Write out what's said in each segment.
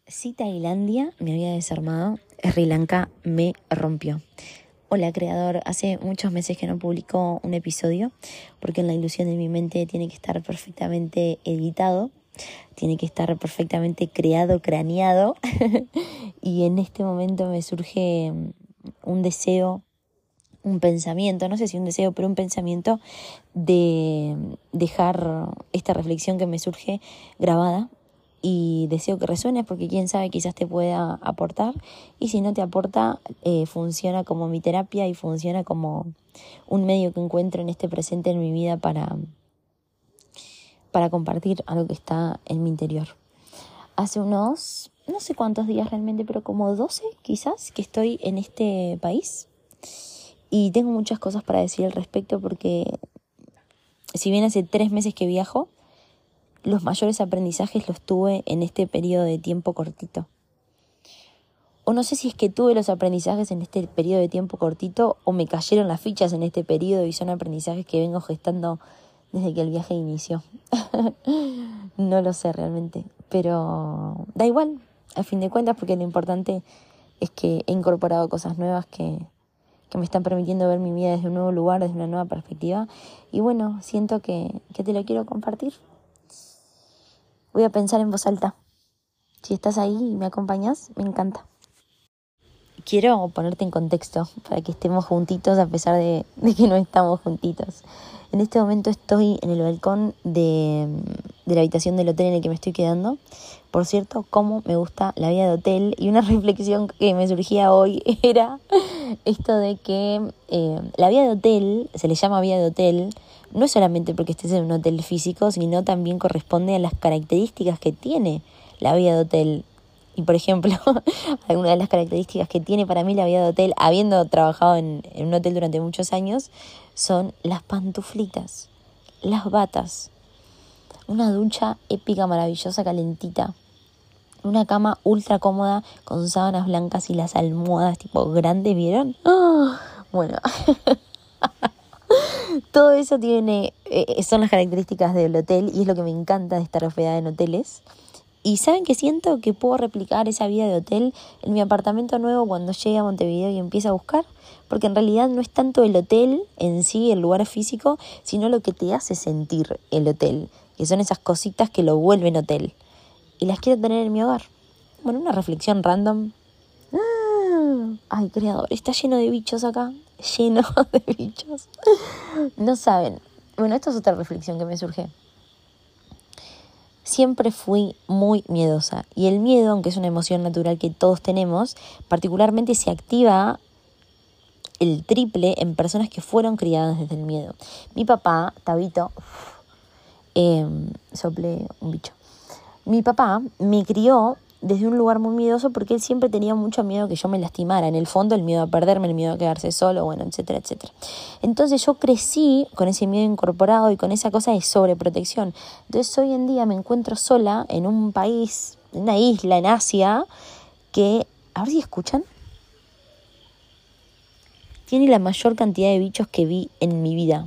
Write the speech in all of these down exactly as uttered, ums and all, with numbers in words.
Si Tailandia me había desarmado, Sri Lanka me rompió. Hola, creador. Hace muchos meses que no publico un episodio porque en la ilusión de mi mente tiene que estar perfectamente editado, tiene que estar perfectamente creado, craneado y en este momento me surge un deseo, un pensamiento, no sé si un deseo, pero un pensamiento de dejar esta reflexión que me surge grabada. Y deseo que resuene porque quién sabe, quizás te pueda aportar. Y si no te aporta, eh, funciona como mi terapia y funciona como un medio que encuentro en este presente en mi vida para, para compartir algo que está en mi interior. Hace unos, no sé cuántos días realmente, pero como doce quizás, que estoy en este país. Y tengo muchas cosas para decir al respecto porque si bien hace tres meses que viajo, los mayores aprendizajes los tuve en este periodo de tiempo cortito. O no sé si es que tuve los aprendizajes en este periodo de tiempo cortito o me cayeron las fichas en este periodo y son aprendizajes que vengo gestando desde que el viaje inició. No lo sé realmente, pero da igual, a fin de cuentas, porque lo importante es que he incorporado cosas nuevas que, que me están permitiendo ver mi vida desde un nuevo lugar, desde una nueva perspectiva. Y bueno, siento que, que te lo quiero compartir. Voy a pensar en voz alta. Si estás ahí y me acompañas, me encanta. Quiero ponerte en contexto para que estemos juntitos a pesar de, de que no estamos juntitos. En este momento estoy en el balcón de, de la habitación del hotel en el que me estoy quedando. Por cierto, cómo me gusta la vida de hotel. Y una reflexión que me surgía hoy era esto de que eh, la vida de hotel, se le llama vida de hotel, no es solamente porque estés en un hotel físico, sino también corresponde a las características que tiene la vida de hotel. Y por ejemplo, alguna de las características que tiene para mí la vida de hotel, habiendo trabajado en, en un hotel durante muchos años, son las pantuflitas, las batas, una ducha épica, maravillosa, calentita, una cama ultra cómoda con sábanas blancas y las almohadas tipo grandes, ¿vieron? ¡Oh! Bueno, todo eso tiene, eh, son las características del hotel y es lo que me encanta de estar hospedada en hoteles. Y ¿saben qué siento? Que puedo replicar esa vida de hotel en mi apartamento nuevo cuando llegue a Montevideo y empiece a buscar. Porque en realidad no es tanto el hotel en sí, el lugar físico, sino lo que te hace sentir el hotel. Que son esas cositas que lo vuelven hotel. Y las quiero tener en mi hogar. Bueno, una reflexión random. Ay, creador, está lleno de bichos acá. Lleno de bichos. No saben. Bueno, esto es otra reflexión que me surge. Siempre fui muy miedosa y el miedo, aunque es una emoción natural que todos tenemos, particularmente se activa el triple en personas que fueron criadas desde el miedo. Mi papá, Tabito, eh, soplé un bicho. Mi papá me crió desde un lugar muy miedoso porque él siempre tenía mucho miedo que yo me lastimara. En el fondo, el miedo a perderme, el miedo a quedarse solo, bueno, etcétera, etcétera. Entonces yo crecí con ese miedo incorporado y con esa cosa de sobreprotección. Entonces hoy en día me encuentro sola en un país, en una isla en Asia, que, a ver si escuchan, tiene la mayor cantidad de bichos que vi en mi vida.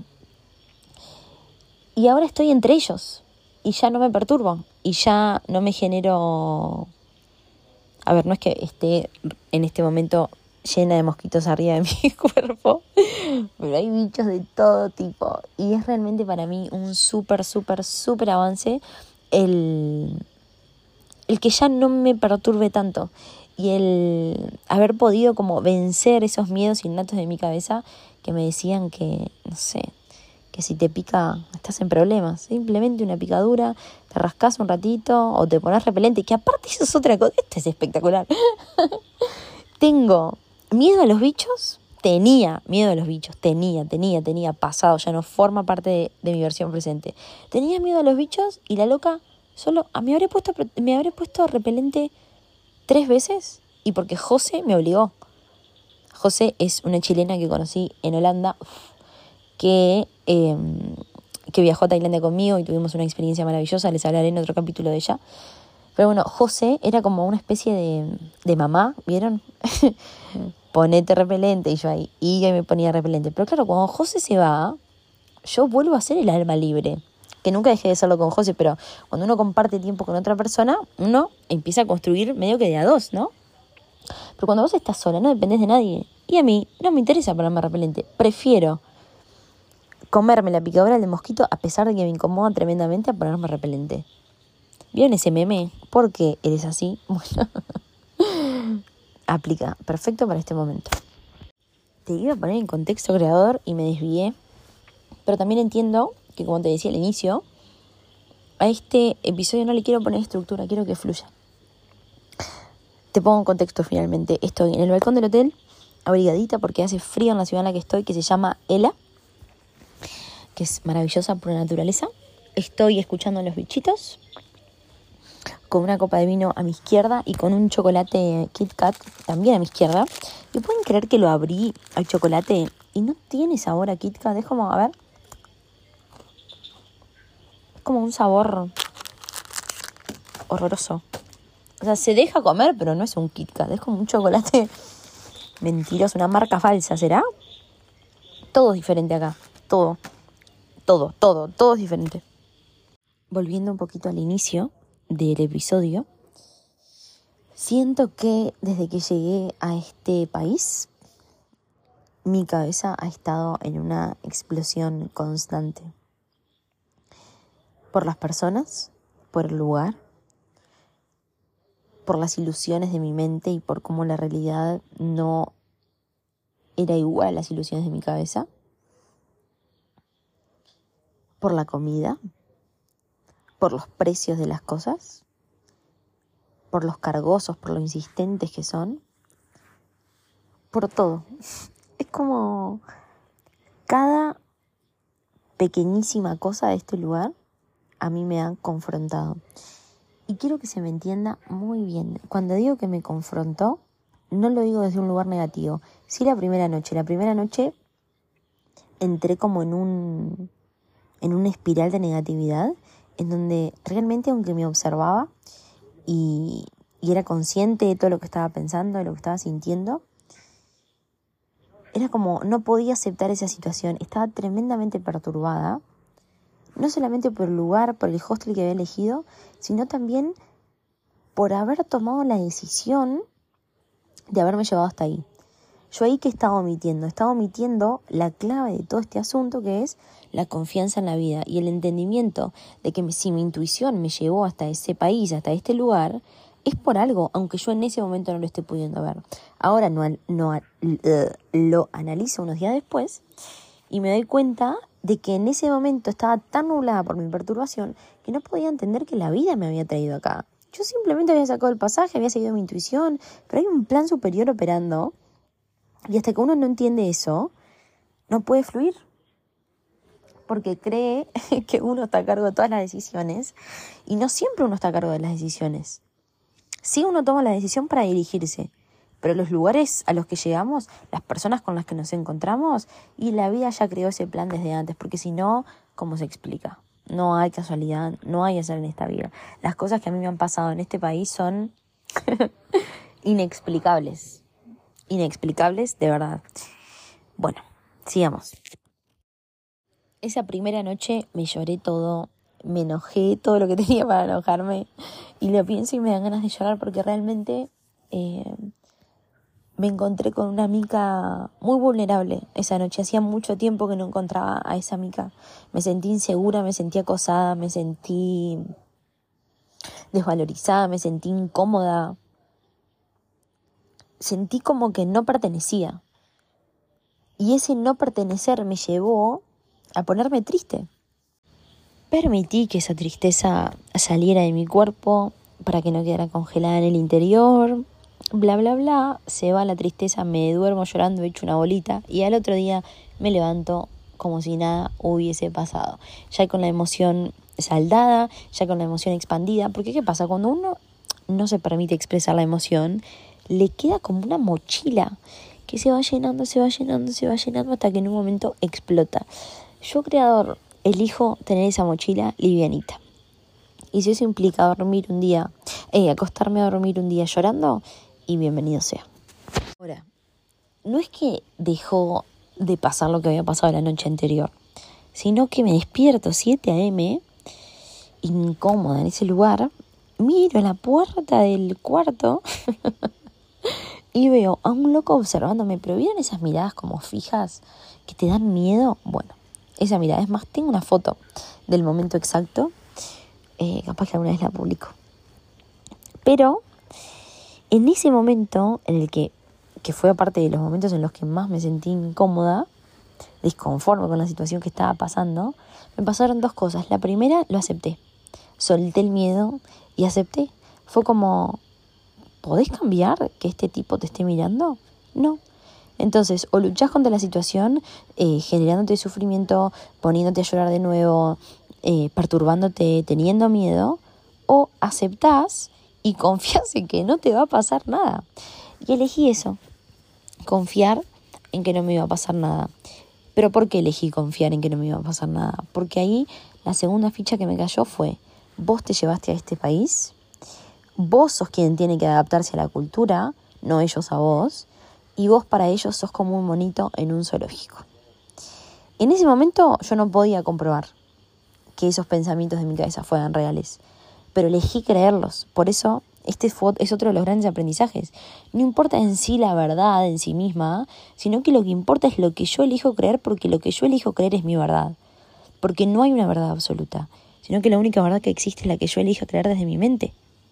Y ahora estoy entre ellos y ya no me perturbo y ya no me genero... A ver, no es que esté en este momento llena de mosquitos arriba de mi cuerpo, pero hay bichos de todo tipo. Y es realmente para mí un súper, súper, súper avance el, el que ya no me perturbe tanto. Y el haber podido como vencer esos miedos innatos de mi cabeza que me decían que, no sé, que si te pica estás en problemas. Simplemente una picadura, te rascas un ratito o te pones repelente, que aparte eso es otra cosa. Esto es espectacular. Tengo miedo a los bichos. Tenía miedo a los bichos. Tenía, tenía, tenía pasado. Ya no forma parte de, de mi versión presente. Tenía miedo a los bichos y la loca solo... Me habré puesto, me habré puesto repelente tres veces y porque José me obligó. José es una chilena que conocí en Holanda, que, eh, que viajó a Tailandia conmigo y tuvimos una experiencia maravillosa. Les hablaré en otro capítulo de ella. Pero bueno, José era como una especie de, de mamá, ¿vieron? Ponete repelente, y yo ahí, y yo me ponía repelente. Pero claro, cuando José se va, yo vuelvo a ser el alma libre. que nunca dejé de hacerlo con José, pero cuando uno comparte tiempo con otra persona, uno empieza a construir medio que de a dos, ¿no? Pero cuando vos estás sola, no dependés de nadie. Y a mí no me interesa ponerme repelente. Prefiero comerme la picadura del mosquito, a pesar de que me incomoda tremendamente, a ponerme repelente. ¿Vieron ese meme? ¿Por qué eres así? Bueno, aplica perfecto para este momento. Te iba a poner en contexto, creador, y me desvié. Pero también entiendo que, como te decía al inicio, a este episodio no le quiero poner estructura, quiero que fluya. Te pongo en contexto finalmente. Estoy en el balcón del hotel, abrigadita porque hace frío en la ciudad en la que estoy, que se llama Ela, que es maravillosa por la naturaleza. Estoy escuchando a los bichitos, con una copa de vino a mi izquierda y con un chocolate Kit Kat también a mi izquierda. ¿Y pueden creer que lo abrí al chocolate y no tiene sabor a Kit Kat? Es como, a ver, es como un sabor horroroso. O sea, se deja comer, pero no es un Kit Kat, es como un chocolate mentiroso, una marca falsa, ¿será? Todo es diferente acá, todo, todo, todo, todo es diferente. Volviendo un poquito al inicio del episodio, siento que desde que llegué a este país, mi cabeza ha estado en una explosión constante. Por las personas, por el lugar, por las ilusiones de mi mente y por cómo la realidad no era igual a las ilusiones de mi cabeza. Por la comida, por los precios de las cosas, por los cargosos, por lo insistentes que son, por todo. Es como cada pequeñísima cosa de este lugar a mí me han confrontado. Y quiero que se me entienda muy bien. Cuando digo que me confrontó, no lo digo desde un lugar negativo. Sí, la primera noche. La primera noche entré como en un, en una espiral de negatividad, en donde realmente, aunque me observaba y, y era consciente de todo lo que estaba pensando, de lo que estaba sintiendo, era como no podía aceptar esa situación. Estaba tremendamente perturbada. No solamente por el lugar, por el hostel que había elegido, sino también por haber tomado la decisión de haberme llevado hasta ahí. Yo ahí que estaba omitiendo, estaba omitiendo la clave de todo este asunto, que es la confianza en la vida y el entendimiento de que si mi intuición me llevó hasta ese país, hasta este lugar, es por algo, aunque yo en ese momento no lo esté pudiendo ver. Ahora no, no uh, lo analizo unos días después y me doy cuenta de que en ese momento estaba tan nublada por mi perturbación que no podía entender que la vida me había traído acá. Yo simplemente había sacado el pasaje, había seguido mi intuición, pero hay un plan superior operando y hasta que uno no entiende eso, no puede fluir. Porque cree que uno está a cargo de todas las decisiones y no siempre uno está a cargo de las decisiones. Sí, uno toma la decisión para dirigirse, pero los lugares a los que llegamos, las personas con las que nos encontramos, y la vida ya creó ese plan desde antes, porque si no, ¿cómo se explica? No hay casualidad, no hay azar en esta vida. Las cosas que a mí me han pasado en este país son inexplicables, inexplicables de verdad. Bueno, sigamos. Esa primera noche me lloré todo, me enojé todo lo que tenía para enojarme y lo pienso y me dan ganas de llorar porque realmente eh, me encontré con una amiga muy vulnerable esa noche. Hacía mucho tiempo que no encontraba a esa amiga. Me sentí insegura, me sentí acosada, me sentí desvalorizada, me sentí incómoda. Sentí como que no pertenecía. Y ese no pertenecer me llevó a ponerme triste. Permití que esa tristeza saliera de mi cuerpo para que no quedara congelada en el interior. Bla, bla, bla. Se va la tristeza, me duermo llorando, hecho una bolita. Y al otro día me levanto como si nada hubiese pasado. Ya con la emoción saldada, ya con la emoción expandida. Porque ¿qué pasa? Cuando uno no se permite expresar la emoción, le queda como una mochila que se va llenando, se va llenando, se va llenando hasta que en un momento explota. Yo, creador, elijo tener esa mochila livianita. Y si eso implica dormir un día, eh, acostarme a dormir un día llorando, y bienvenido sea. Ahora, no es que dejó de pasar lo que había pasado la noche anterior, sino que me despierto siete a eme incómoda en ese lugar, miro a la puerta del cuarto y veo a un loco observándome. Pero ¿vieron esas miradas como fijas que te dan miedo? Bueno, esa mirada. Es más, tengo una foto del momento exacto. Eh, capaz que alguna vez la publico. Pero en ese momento, en el que, que fue aparte de los momentos en los que más me sentí incómoda, disconforme con la situación que estaba pasando, me pasaron dos cosas. La primera, lo acepté. Solté el miedo y acepté. Fue como, ¿podés cambiar que este tipo te esté mirando? No. Entonces, o luchás contra la situación, eh, generándote sufrimiento, poniéndote a llorar de nuevo, eh, perturbándote, teniendo miedo, o aceptás y confías en que no te va a pasar nada. Y elegí eso, confiar en que no me iba a pasar nada. ¿Pero por qué elegí confiar en que no me iba a pasar nada? Porque ahí la segunda ficha que me cayó fue, vos te llevaste a este país, vos sos quien tiene que adaptarse a la cultura, no ellos a vos, y vos para ellos sos como un monito en un zoológico. En ese momento yo no podía comprobar que esos pensamientos de mi cabeza fueran reales, pero elegí creerlos. Por eso este es otro de los grandes aprendizajes. No importa en sí la verdad en sí misma, sino que lo que importa es lo que yo elijo creer, porque lo que yo elijo creer es mi verdad. Porque no hay una verdad absoluta, sino que la única verdad que existe es la que yo elijo creer desde mi mente.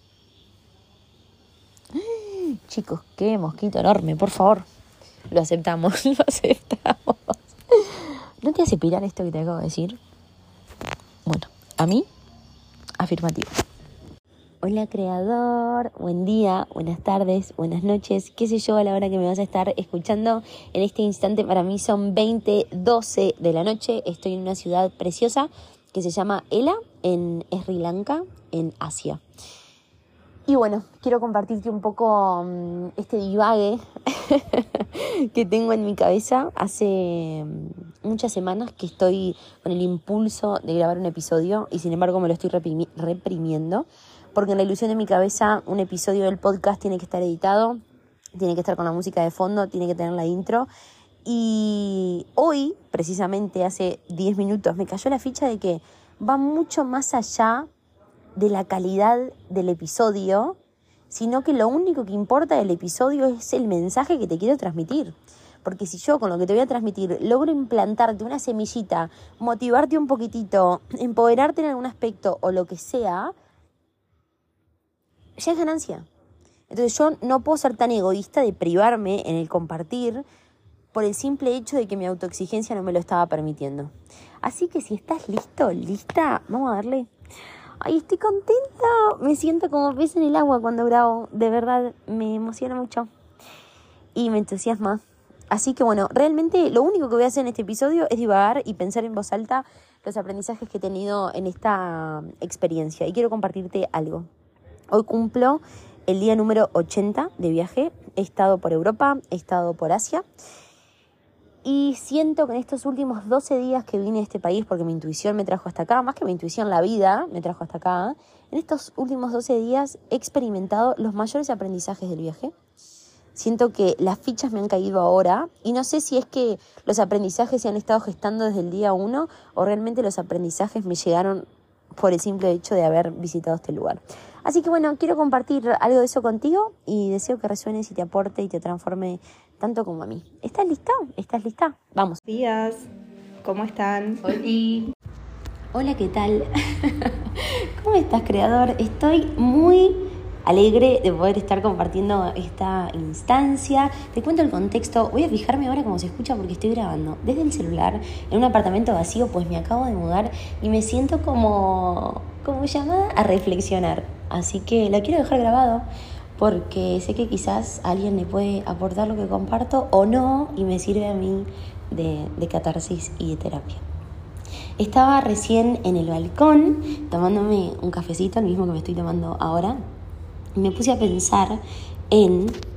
Chicos, qué mosquito enorme, por favor. Lo aceptamos, lo aceptamos. ¿No te hace pirar esto que te acabo de decir? Bueno, a mí, afirmativo. Hola creador, buen día, buenas tardes, buenas noches, qué sé yo a la hora que me vas a estar escuchando. En este instante para mí son veinte doce de la noche, estoy en una ciudad preciosa que se llama Ela, en Sri Lanka, en Asia. Y bueno, quiero compartirte un poco um, este divague que tengo en mi cabeza. Hace um, muchas semanas que estoy con el impulso de grabar un episodio y sin embargo me lo estoy reprimi- reprimiendo. Porque en la ilusión de mi cabeza un episodio del podcast tiene que estar editado, tiene que estar con la música de fondo, tiene que tener la intro. Y hoy, precisamente hace diez minutos, me cayó la ficha de que va mucho más allá de la calidad del episodio, sino que lo único que importa del episodio es el mensaje que te quiero transmitir. Porque si yo con lo que te voy a transmitir logro implantarte una semillita, motivarte un poquitito, empoderarte en algún aspecto o lo que sea, ya es ganancia. Entonces yo no puedo ser tan egoísta de privarme en el compartir por el simple hecho de que mi autoexigencia no me lo estaba permitiendo. Así que si estás listo, lista, vamos a darle. Ay, estoy contenta. Me siento como pez en el agua cuando grabo. De verdad, me emociona mucho. Y me entusiasma. Así que bueno, realmente lo único que voy a hacer en este episodio es divagar y pensar en voz alta los aprendizajes que he tenido en esta experiencia. Y quiero compartirte algo. Hoy cumplo el día número ochenta de viaje. He estado por Europa, he estado por Asia. Y siento que en estos últimos doce días que vine a este país, porque mi intuición me trajo hasta acá, más que mi intuición, la vida me trajo hasta acá, en estos últimos doce días he experimentado los mayores aprendizajes del viaje. Siento que las fichas me han caído ahora y no sé si es que los aprendizajes se han estado gestando desde el día uno o realmente los aprendizajes me llegaron por el simple hecho de haber visitado este lugar. Así que bueno, quiero compartir algo de eso contigo y deseo que resuenes y te aporte y te transforme tanto como a mí. ¿Estás lista? ¿Estás lista? Vamos. Buenos días, ¿cómo están? Hola. Hola, ¿qué tal? ¿Cómo estás, creador? Estoy muy alegre de poder estar compartiendo esta instancia. Te cuento el contexto. Voy a fijarme ahora cómo se escucha porque estoy grabando desde el celular en un apartamento vacío, pues me acabo de mudar y me siento como, como llamada a reflexionar. Así que la quiero dejar grabado porque sé que quizás a alguien le puede aportar lo que comparto o no y me sirve a mí de, de catarsis y de terapia. Estaba recién en el balcón tomándome un cafecito, el mismo que me estoy tomando ahora. Me puse a pensar en